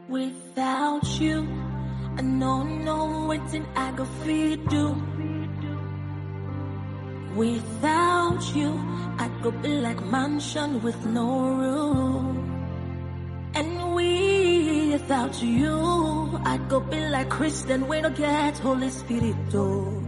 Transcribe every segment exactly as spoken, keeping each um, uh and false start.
Without you, I know no waiting I go feed do. Without you, I go be like mansion with no room. And without you, I go be like Christian we no get Holy Spirit though.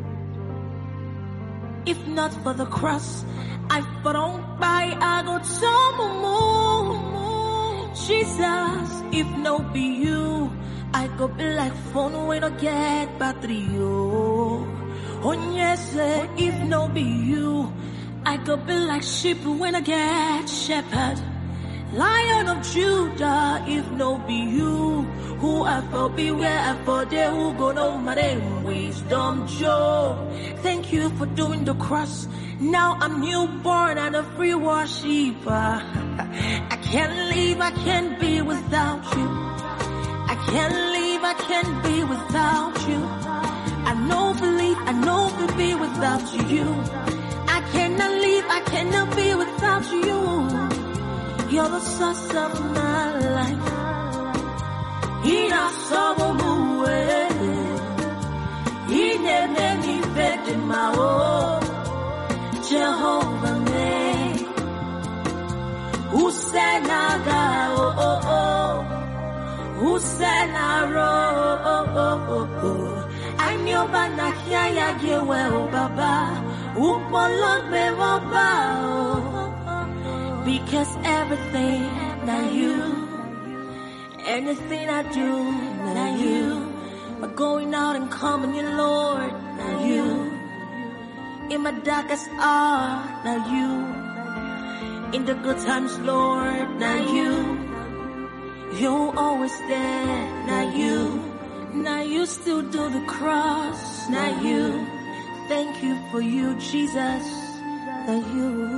If not for the cross, I don't buy I go to Jesus, if no be you, I go be like phone we no get battery oh. Oh yes, if no be you, I go be like sheep when I get shepherd. Lion of Judah, if no be you, who I for be where I for there who go know my name, wisdom Joe. Thank you for doing the cross. Now I'm newborn and a free worshiper. I can't live, I can't be without you. I can't live, I can't be without you. I know believe, I know to be without you. I cannot live, I cannot be without you. You're the source of my life. He not so away. He never me fed in my own. Jehovah me. Who said naga oh oh oh? Who said naro oh oh oh? I'm your banakia ya gewe oh baba. Who polon me baba. Because everything that you, anything I do, that you, but going out and coming, you Lord, that you, in my darkest hour, that you, in the good times, Lord, that you, you're always there, that you, now you still do the cross, that you, thank you for you, Jesus, that you.